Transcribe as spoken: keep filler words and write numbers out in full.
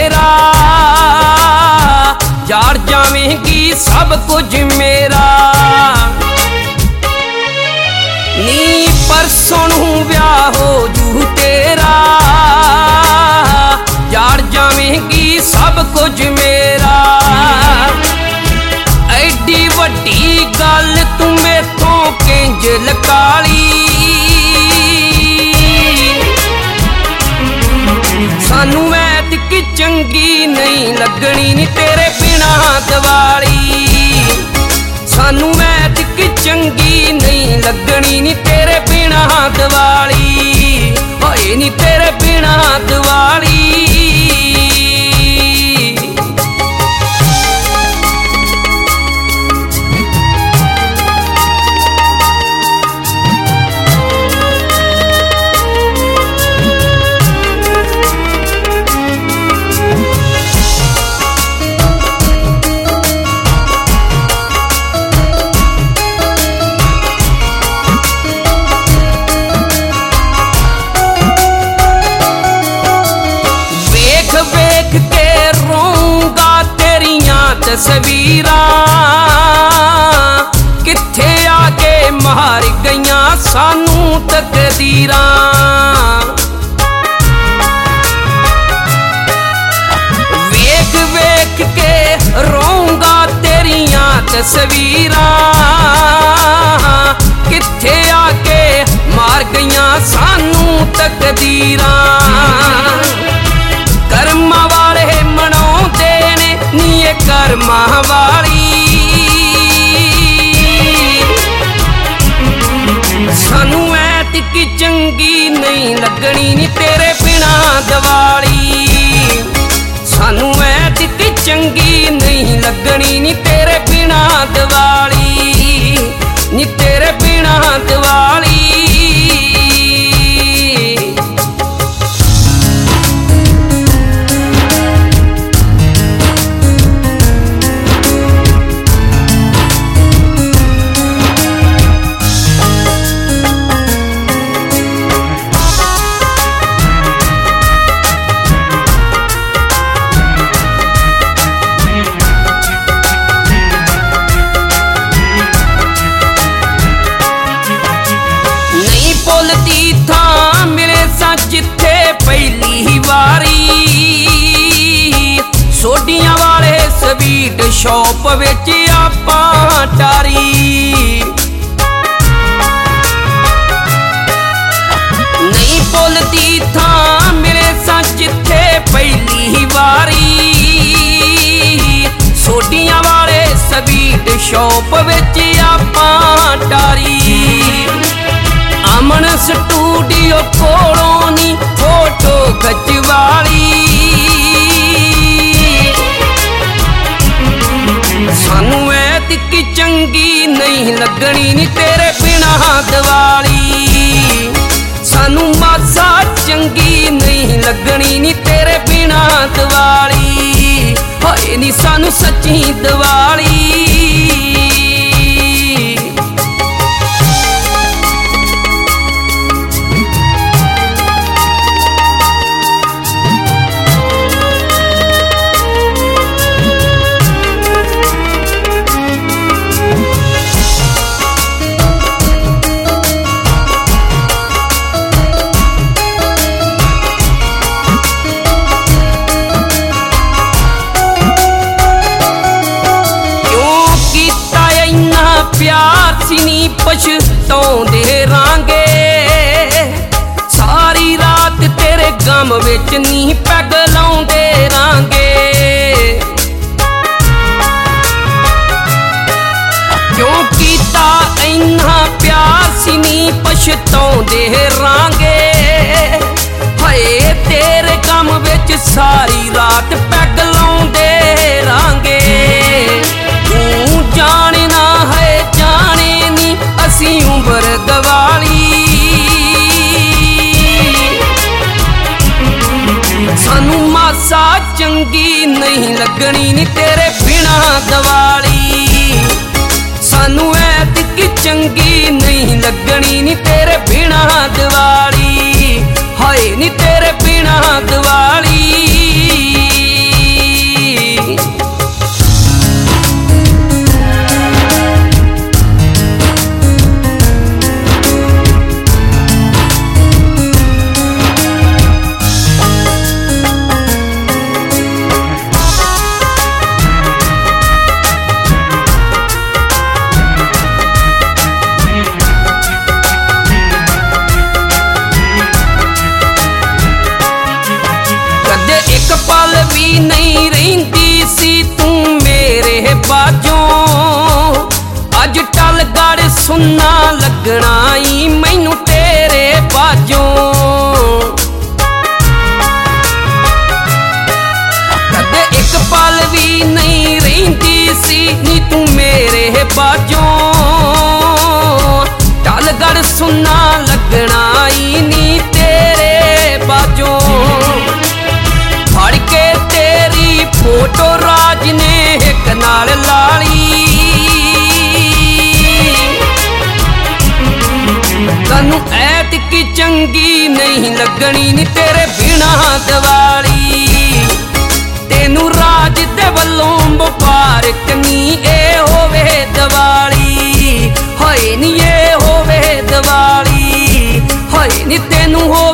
तेरा, जाड़ जावेगी सब कुछ मेरा। नी परसों नूं ब्याह हो जू तेरा, जाड़ जावेगी सब कुछ मेरा। एडी वड्डी गल तू मेथों किंज लकाली, सानू ऐतकी चंगी नहीं लगनी नी तेरे बिना दिवाली। सानू ऐतकी चंगी नहीं लगनी नी तेरे बिना दिवाली, होए नी तेरे बिना दिवाली। तस्वीरां किथे आके मार गईयां सानू तकदीरां। वेख वेख के रोऊंगा तेरियां तस्वीरां, किथे आके मार गईयां सानू तकदीरां। कर्मा वाले मनाउंदे ने नी ये कर्मा वाली, सानू ऐतकी चंगी नहीं लगनी नी तेरे बिना दिवाली। सानू ऐतकी चंगी नहीं लगनी नी तेरे बिना दिवाली, नी तेरे बिना दिवाली। जिथे पहली वारी सोडियां वाले स्वीट शॉप विच आपां टारी। नहीं भुलदी थां मेरे सा जिथे पहली वारी सोडियां वाले स्वीट शॉप विच आपां टारी। अमन स्टूडियो कोलों नी फोटो खिचवाली, सानू ऐतकी चंगी नहीं लगनी नी तेरे बिना दिवाली। सानू मासा चंगी नहीं लगनी नी तेरे बिना दिवाली। होए नी सानू सच्ची दिवाली। प्यार सी नी पछताउंदे रांगे, सारी रात तेरे गम विच नी पैग लाउंदे रांगे। क्यों कीता इन्ना प्यार सी नी पछताउंदे रांगे, हाय तेरे गम विच सारी रात पैग लाउंदे रांगे। तू जाने ना है जाने नी असी उम्र दिवाली, सानू मासा चंगी नहीं लगनी नी तेरे बिना दिवाली। सानू ऐतकी चंगी नहीं लगनी नी तेरे बिना दिवाली, हाय नी तेरे बिना दिवाली। ਬਾਜੋਂ ਅੱਜ ਟਲਗੜ ਸੁੰਨਾ ਲੱਗਣਾ ਈ ਮੈਨੂੰ ਤੇਰੇ ਬਾਜੋਂ ਕਦੇ ਇੱਕ ਪਲ ਵੀ ਨਹੀਂ ਰਹਿੰਦੀ ਸੀ ਨੀ ਤੂੰ ਮੇਰੇ ਬਾਜੋਂ ਟਲਗੜ ਸੁੰਨਾ ਲੱਗਣਾ ਈ ਨੀ ਤੇਰੇ ਬਾਜੋਂ ਫੜ ਕੇ ਤੇਰੀ ਫੋਟੋ ਰਾਜ ਨੇ ਇੱਕ ਨਾਲ ਲਾਲੀ ਤੈਨੂੰ ਐਤਕੀ ਚੰਗੀ ਨਹੀਂ ਲੱਗਣੀ ਨੀ ਤੇਰੇ ਬਿਨਾ ਦੀਵਾਲੀ ਤੈਨੂੰ ਰਾਜ ਦੇ ਵੱਲੋਂ ਮੁਬਾਰਕ ਨੀ ਇਹ ਹੋਵੇ ਦੀਵਾਲੀ ਹੋਏ ਨੀ ਇਹ ਹੋਵੇ ਦੀਵਾਲੀ ਹੋਏ ਨੀ ਤੈਨੂੰ ਹੋ